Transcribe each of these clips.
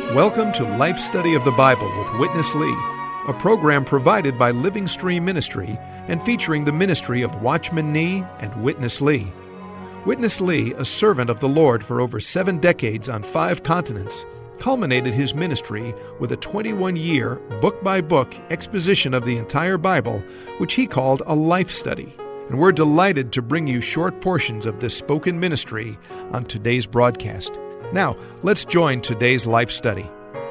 Welcome to Life Study of the Bible with Witness Lee, a program provided by Living Stream Ministry and featuring the ministry of Watchman Nee and Witness Lee. Witness Lee, a servant of the Lord for over 7 decades on 5 continents, culminated his ministry with a 21-year, book-by-book exposition of the entire Bible, which he called a life study. And we're delighted to bring you short portions of this spoken ministry on today's broadcast. Now, let's join today's life study.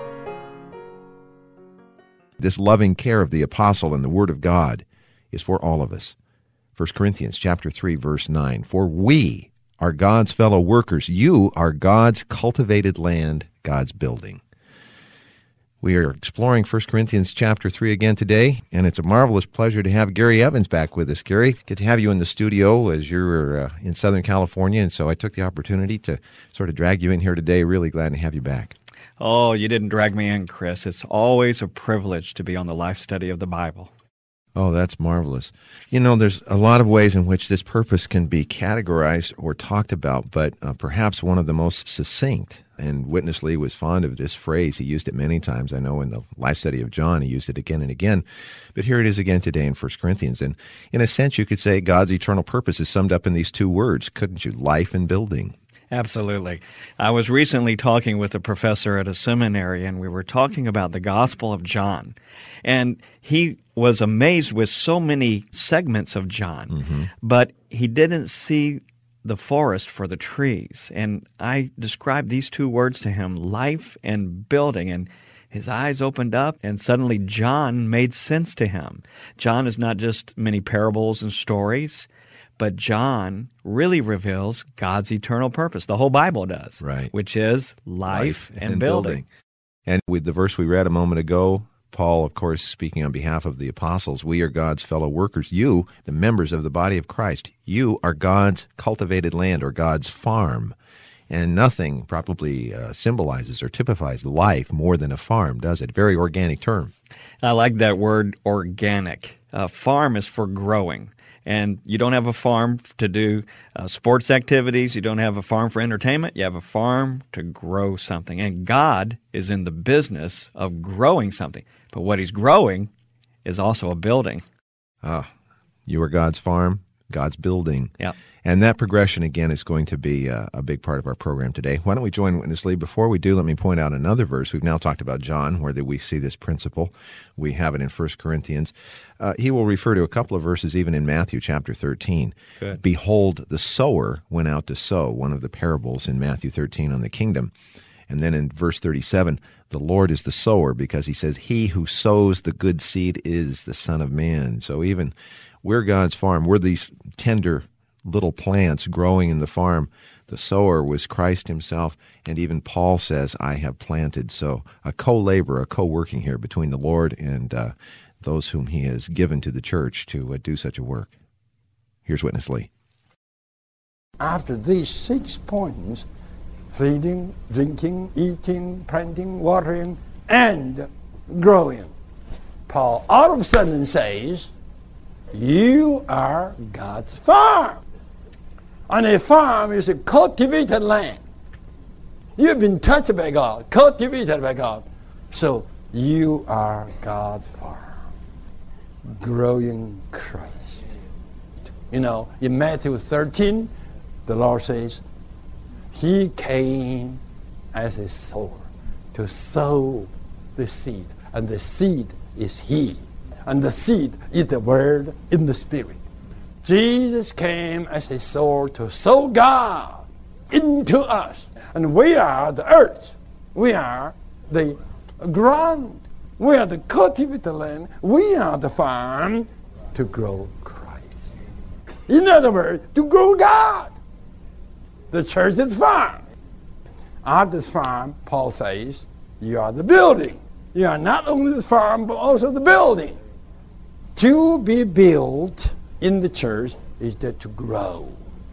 This loving care of the apostle and the Word of God is for all of us. 1 Corinthians chapter 3, verse 9, "For we are God's fellow workers. You are God's cultivated land, God's building." We are exploring 1 Corinthians chapter 3 again today, and it's a marvelous pleasure to have Gary Evans back with us. Gary, good to have you in the studio as you're in Southern California, and so I took the opportunity to sort of drag you in here today. Really glad to have you back. Oh, you didn't drag me in, Chris. It's always a privilege to be on the life study of the Bible. Oh, that's marvelous. You know, there's a lot of ways in which this purpose can be categorized or talked about, but perhaps one of the most succinct, and Witness Lee was fond of this phrase. He used it many times. I know in the life study of John, he used it again and again. But here it is again today in 1 Corinthians. And in a sense, you could say God's eternal purpose is summed up in these 2 words, couldn't you? Life and building. Absolutely. I was recently talking with a professor at a seminary, and we were talking about the Gospel of John. And he was amazed with so many segments of John, but he didn't see the forest for the trees. And I described these 2 words to him, life and building, and his eyes opened up, and suddenly John made sense to him. John is not just many parables and stories, but John really reveals God's eternal purpose. The whole Bible does, right? Which is life and building. And with the verse we read a moment ago, Paul, of course, speaking on behalf of the apostles, we are God's fellow workers. You, the members of the body of Christ, you are God's cultivated land or God's farm. And nothing probably symbolizes or typifies life more than a farm, does it? Very organic term. I like that word, organic. Farm is for growing. And you don't have a farm to do sports activities. You don't have a farm for entertainment. You have a farm to grow something. And God is in the business of growing something. But what he's growing is also a building. You are God's farm, God's building. Yeah. And that progression, again, is going to be a big part of our program today. Why don't we join Witness Lee? Before we do, let me point out another verse. We've now talked about John, where we see this principle. We have it in 1 Corinthians. He will refer to a couple of verses even in Matthew chapter 13. Good. Behold, the sower went out to sow, one of the parables in Matthew 13 on the kingdom. And then in verse 37, the Lord is the sower, because he says, he who sows the good seed is the Son of Man. So even we're God's farm. We're these tender little plants growing in the farm. The sower was Christ himself, and even Paul says, I have planted. So a co-laborer, a co-working here between the Lord and those whom he has given to the church to do such a work. Here's Witness Lee. After these 6 points, feeding, drinking, eating, planting, watering, and growing, Paul all of a sudden says, you are God's farm. And a farm is a cultivated land. You've been touched by God, cultivated by God. So you are God's farm, growing Christ. You know, in Matthew 13, the Lord says, he came as a sower to sow the seed. And the seed is he. And the seed is the word in the Spirit. Jesus came as a sower to sow God into us. And we are the earth. We are the ground. We are the cultivated land. We are the farm to grow Christ. In other words, to grow God. The church is farm. At this farm, Paul says, you are the building. You are not only the farm, but also the building. To be built in the church is that to grow.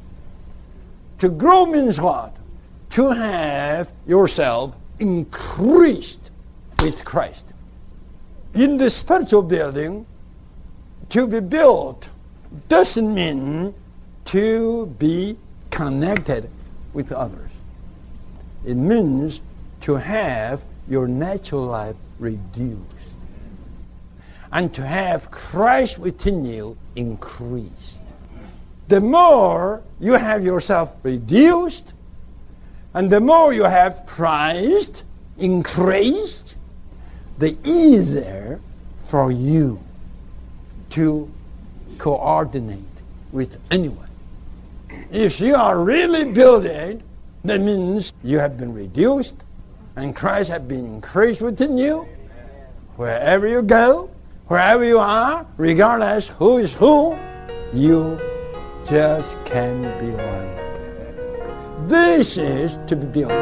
To grow means what? To have yourself increased with Christ. In the spiritual building, to be built doesn't mean to be connected with others. It means to have your natural life reduced and to have Christ within you increased. The more you have yourself reduced and the more you have Christ increased, the easier for you to coordinate with anyone. If you are really building, that means you have been reduced and Christ has been increased within you. Wherever you go, wherever you are, regardless who is who, you just can be one. This is to be built.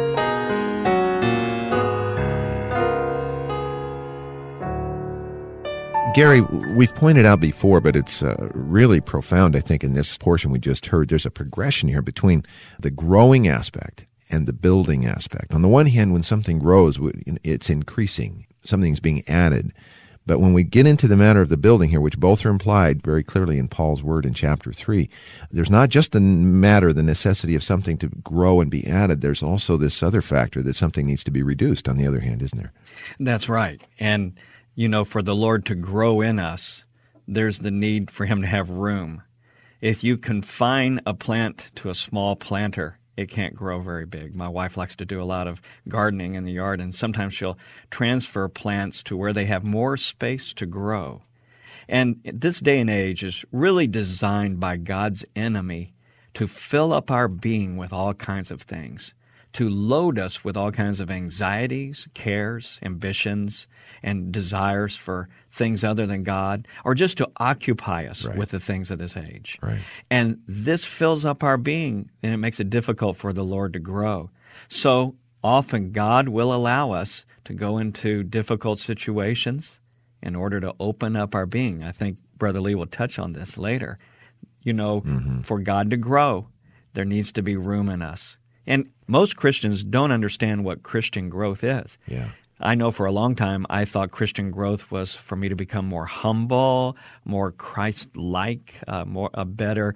Gary, we've pointed out before, but it's really profound, I think, in this portion we just heard. There's a progression here between the growing aspect and the building aspect. On the one hand, when something grows, it's increasing. Something's being added. But when we get into the matter of the building here, which both are implied very clearly in Paul's word in chapter 3, there's not just the matter, the necessity of something to grow and be added. There's also this other factor that something needs to be reduced, on the other hand, isn't there? That's right. And for the Lord to grow in us, there's the need for Him to have room. If you confine a plant to a small planter, it can't grow very big. My wife likes to do a lot of gardening in the yard, and sometimes she'll transfer plants to where they have more space to grow. And this day and age is really designed by God's enemy to fill up our being with all kinds of things, to load us with all kinds of anxieties, cares, ambitions, and desires for things other than God, or just to occupy us with the things of this age. Right. And this fills up our being, and it makes it difficult for the Lord to grow. So often God will allow us to go into difficult situations in order to open up our being. I think Brother Lee will touch on this later. For God to grow, there needs to be room in us. And most Christians don't understand what Christian growth is. Yeah. I know for a long time I thought Christian growth was for me to become more humble, more Christ-like, a better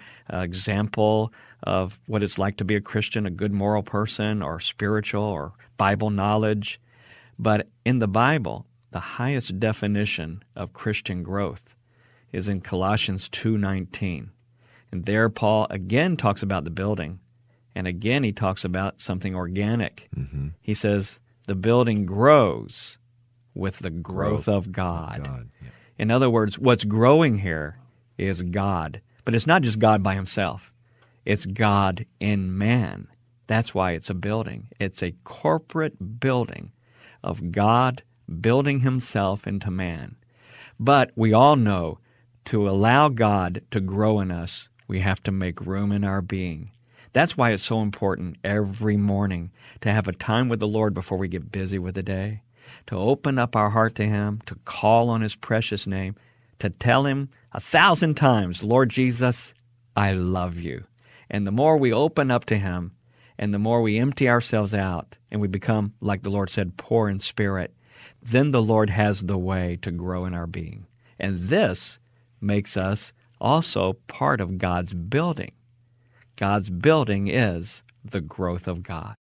example of what it's like to be a Christian, a good moral person or spiritual or Bible knowledge. But in the Bible, the highest definition of Christian growth is in Colossians 2:19. And there Paul again talks about the building. And again, he talks about something organic. Mm-hmm. He says, the building grows with the growth of God. Yeah. In other words, what's growing here is God. But it's not just God by Himself. It's God in man. That's why it's a building. It's a corporate building of God building Himself into man. But we all know to allow God to grow in us, we have to make room in our being. That's why it's so important every morning to have a time with the Lord before we get busy with the day, to open up our heart to Him, to call on His precious name, to tell Him 1,000 times, Lord Jesus, I love you. And the more we open up to Him, and the more we empty ourselves out, and we become, like the Lord said, poor in spirit, then the Lord has the way to grow in our being. And this makes us also part of God's building. God's building is the growth of God.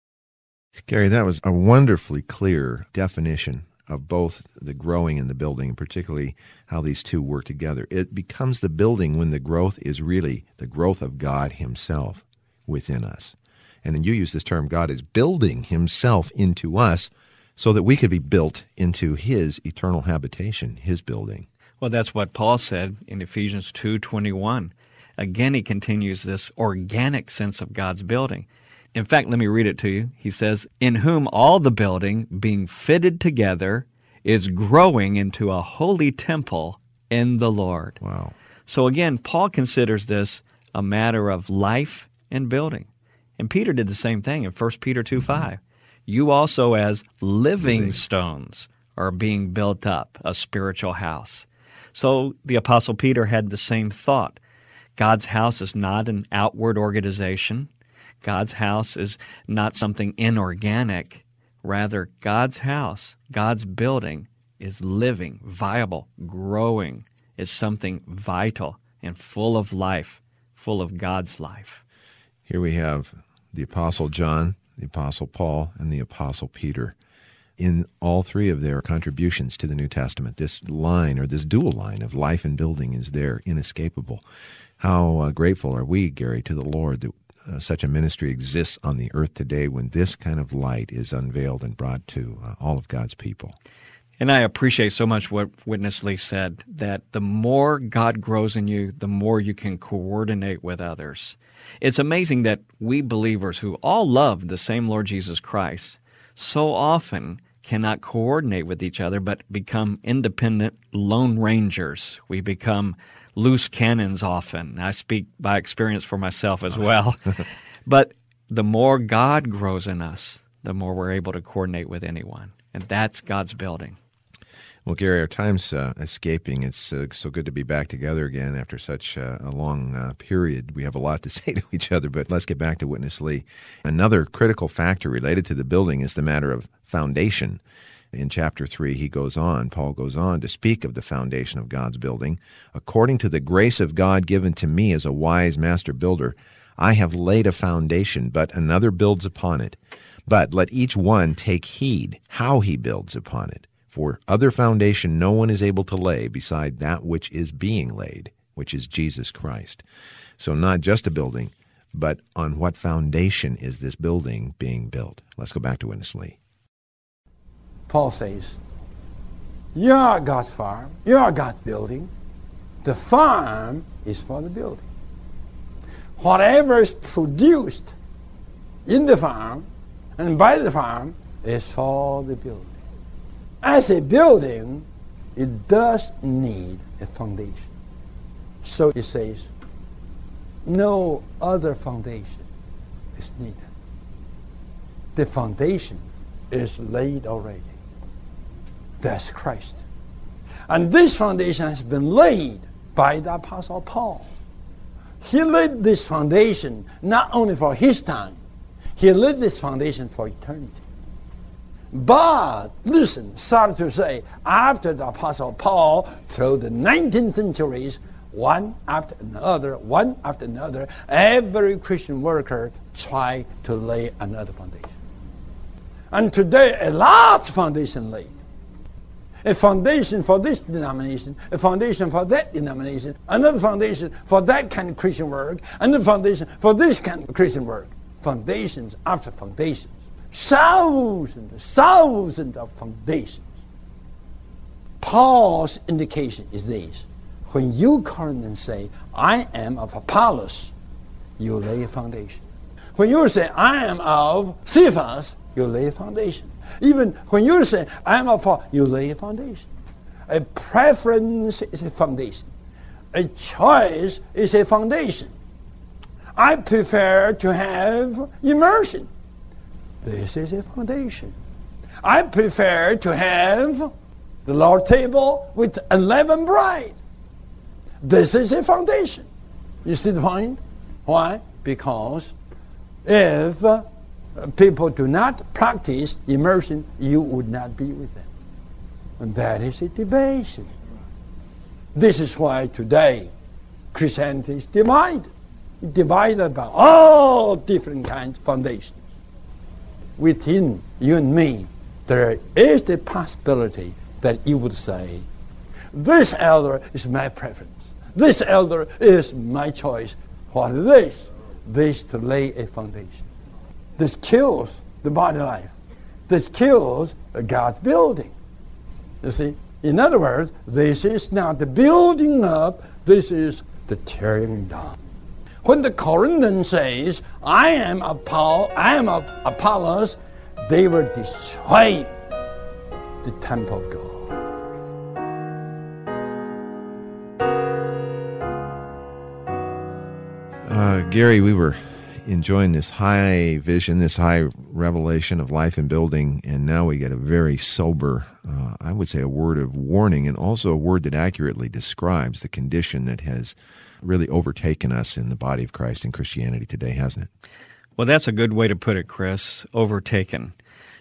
Gary, that was a wonderfully clear definition of both the growing and the building, and particularly how these two work together. It becomes the building when the growth is really the growth of God Himself within us. And then you use this term, God is building Himself into us so that we could be built into His eternal habitation, His building. Well, that's what Paul said in Ephesians 2:21. Again, he continues this organic sense of God's building. In fact, let me read it to you. He says, in whom all the building, being fitted together, is growing into a holy temple in the Lord. Wow. So again, Paul considers this a matter of life and building. And Peter did the same thing in 1 Peter 2:5. You also as living stones are being built up, a spiritual house. So the Apostle Peter had the same thought. God's house is not an outward organization. God's house is not something inorganic. Rather, God's house, God's building, is living, viable, growing, is something vital and full of life, full of God's life. Here we have the Apostle John the Apostle Paul, and the Apostle Peter. In all three of their contributions to the New Testament, this line, or this dual line of life and building, is there, inescapable. How grateful are we, Gary, to the Lord that such a ministry exists on the earth today when this kind of light is unveiled and brought to all of God's people. And I appreciate so much what Witness Lee said, that the more God grows in you, the more you can coordinate with others. It's amazing that we believers who all love the same Lord Jesus Christ so often cannot coordinate with each other but become independent lone rangers. We become loose cannons often. I speak by experience for myself as well. But the more God grows in us, the more we're able to coordinate with anyone. And that's God's building. Well, Gary, our time's escaping. It's so good to be back together again after such a long period. We have a lot to say to each other, but let's get back to Witness Lee. Another critical factor related to the building is the matter of foundation. In chapter 3, Paul goes on to speak of the foundation of God's building. According to the grace of God given to me as a wise master builder, I have laid a foundation, but another builds upon it. But let each one take heed how he builds upon it. For other foundation no one is able to lay beside that which is being laid, which is Jesus Christ. So not just a building, but on what foundation is this building being built? Let's go back to Witness Lee. Paul says, you are God's farm, you are God's building. The farm is for the building. Whatever is produced in the farm and by the farm is for the building. As a building, it does need a foundation. So it says, no other foundation is needed. The foundation is laid already. That's Christ. And this foundation has been laid by the Apostle Paul. He laid this foundation not only for his time, he laid this foundation for eternity. But, listen, sorry to say, after the Apostle Paul, through the 19th centuries, one after another, every Christian worker tried to lay another foundation. And today, a large foundation laid. A foundation for this denomination, a foundation for that denomination, another foundation for that kind of Christian work, another foundation for this kind of Christian work. Foundations after foundations. Thousands of foundations. Paul's indication is this. When you come and say, I am of Apollos, you lay a foundation. When you say, I am of Cephas, you lay a foundation. Even when you say, I am of Paul, you lay a foundation. A preference is a foundation. A choice is a foundation. I prefer to have immersion. This is a foundation. I prefer to have the Lord's table with unleavened bread. This is a foundation. You see the point? Why? Because if people do not practice immersion, you would not be with them. And that is a division. This is why today Christianity is divided. Divided by all different kinds of foundations. Within you and me, there is the possibility that you would say, this elder is my preference. This elder is my choice. What is this? This to lay a foundation. This kills the body life. This kills God's building. You see? In other words, this is not the building up, this is the tearing down. When the Corinthians says, I am of Paul, I am of Apollos, they will destroy the temple of God. Gary, we were enjoying this high vision, this high revelation of life and building, and now we get a very sober, I would say a word of warning, and also a word that accurately describes the condition that has really overtaken us in the body of Christ in Christianity today, hasn't it? Well, that's a good way to put it, Chris. Overtaken.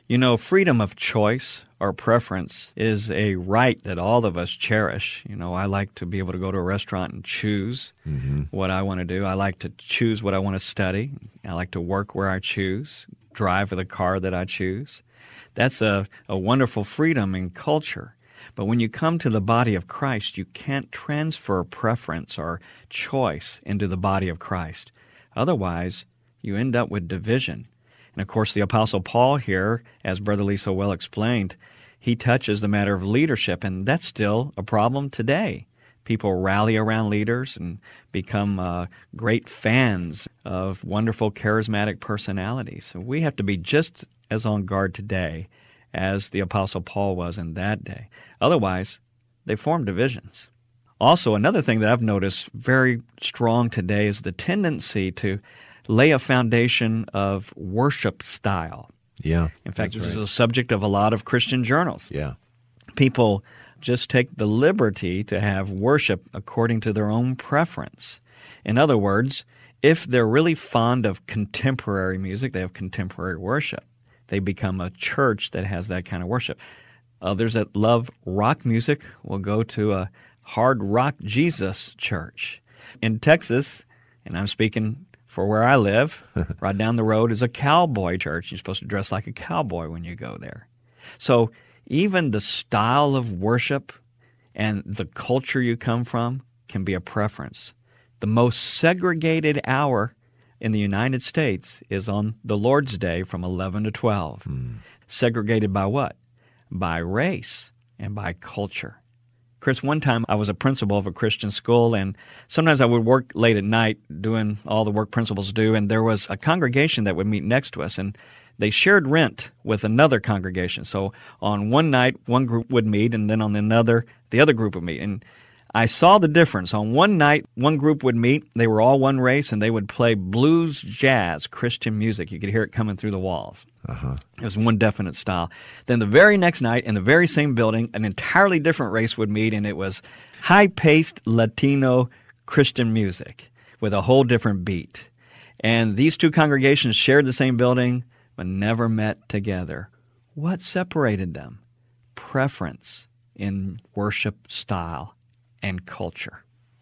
You know, freedom of choice or preference is a right that all of us cherish. You know, I like to be able to go to a restaurant and choose what I want to do. I like to choose what I want to study. I like to work where I choose, drive the car that I choose. That's a wonderful freedom in culture. But when you come to the body of Christ, you can't transfer preference or choice into the body of Christ. Otherwise, you end up with division. And of course, the Apostle Paul here, as Brother Lee so well explained, he touches the matter of leadership, and that's still a problem today. People rally around leaders and become great fans of wonderful, charismatic personalities. So we have to be just as on guard today as the Apostle Paul was in that day. Otherwise, they form divisions. Also, another thing that I've noticed very strong today is the tendency to lay a foundation of worship style. Yeah. In fact, this is a subject of a lot of Christian journals. Yeah. People just take the liberty to have worship according to their own preference. In other words, if they're really fond of contemporary music, they have contemporary worship. They become a church that has that kind of worship. Others that love rock music will go to a hard rock Jesus church. In Texas, and I'm speaking for where I live, right down the road is a cowboy church. You're supposed to dress like a cowboy when you go there. So even the style of worship and the culture you come from can be a preference. The most segregated hour in the United States is on the Lord's Day from 11 to 12. Segregated by what? By race and by culture. Chris, one time I was a principal of a Christian school, and sometimes I would work late at night doing all the work principals do, and there was a congregation that would meet next to us, and they shared rent with another congregation. So on one night, one group would meet, and then on another, the other group would meet. And I saw the difference. On one night, one group would meet. They were all one race, and they would play blues, jazz, Christian music. You could hear it coming through the walls. It was one definite style. Then the very next night, in the very same building, an entirely different race would meet, and it was high-paced Latino Christian music with a whole different beat. And these two congregations shared the same building, but never met together. What separated them? Preference in worship style and culture.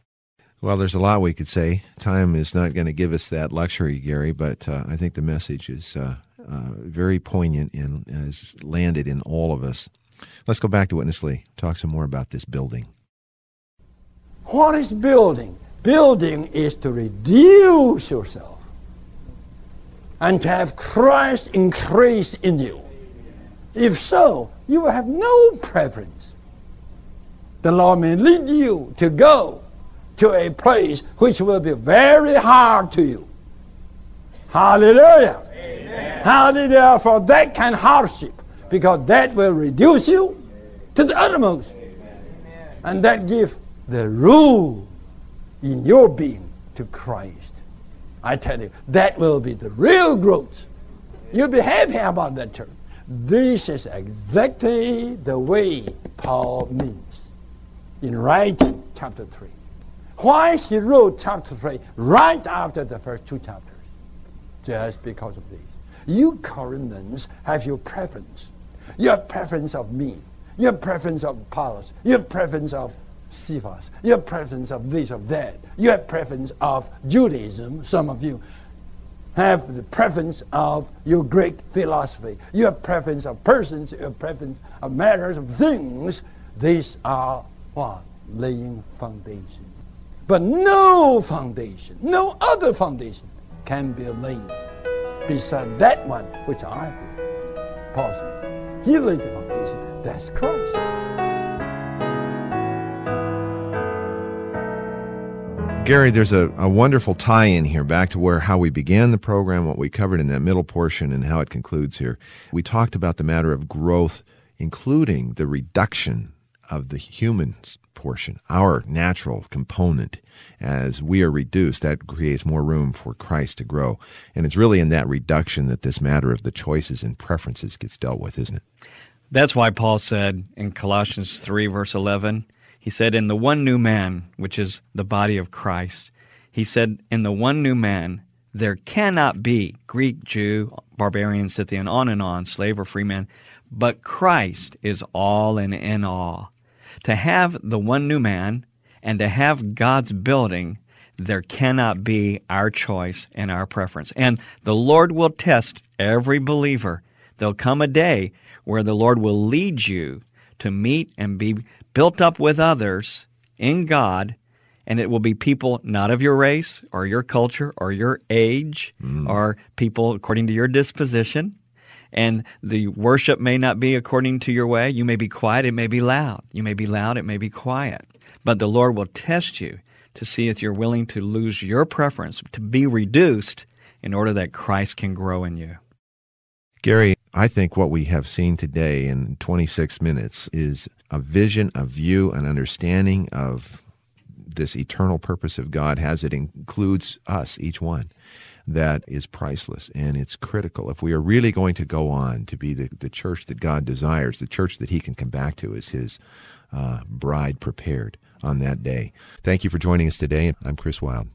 Well, there's a lot we could say. Time is not going to give us that luxury, Gary, but I think the message is very poignant and has landed in all of us. Let's go back to Witness Lee. Talk some more about this building. What is building? Building is to reduce yourself and to have Christ increase in you. If so, you will have no preference. The Lord may lead you to go to a place which will be very hard to you. Hallelujah. Amen. Hallelujah for that kind of hardship, because that will reduce you to the uttermost. Amen. And that gives the rule in your being to Christ. I tell you, that will be the real growth. You'll be happy about that church. This is exactly the way Paul means in writing chapter 3. Why he wrote chapter 3 right after the first two chapters? Just because of this. You Corinthians have your preference. Your preference of me. Your preference of Apollos. Your preference of Cephas. Your preference of this, of that. Your preference of Judaism. Some of you have the preference of your Greek philosophy. Your preference of persons. Your preference of matters, of things. These are what? Laying foundation. But no foundation, no other foundation can be laid beside that one which I have. Paul said, he laid the foundation. That's Christ. Gary, there's a wonderful tie-in here back to how we began the program, what we covered in that middle portion, and how it concludes here. We talked about the matter of growth, including the reduction of the human portion, our natural component. As we are reduced, that creates more room for Christ to grow. And it's really in that reduction that this matter of the choices and preferences gets dealt with, isn't it? That's why Paul said in Colossians 3, verse 11, he said, in the one new man, which is the body of Christ, he said, in the one new man, There cannot be Greek, Jew, barbarian, Scythian, on and on, slave or free man, but Christ is all and in all. To have the one new man and to have God's building, there cannot be our choice and our preference. And the Lord will test every believer. There'll come a day where the Lord will lead you to meet and be built up with others in God, and it will be people not of your race or your culture or your age or people according to your disposition. And the worship may not be according to your way. You may be quiet, it may be loud. You may be loud, it may be quiet. But the Lord will test you to see if you're willing to lose your preference, to be reduced in order that Christ can grow in you. Gary, I think what we have seen today in 26 minutes is a vision, a view, an understanding of this eternal purpose of God as it includes us, each one, that is priceless, and it's critical. If we are really going to go on to be the church that God desires, the church that he can come back to as his bride prepared on that day. Thank you for joining us today. I'm Chris Wilde.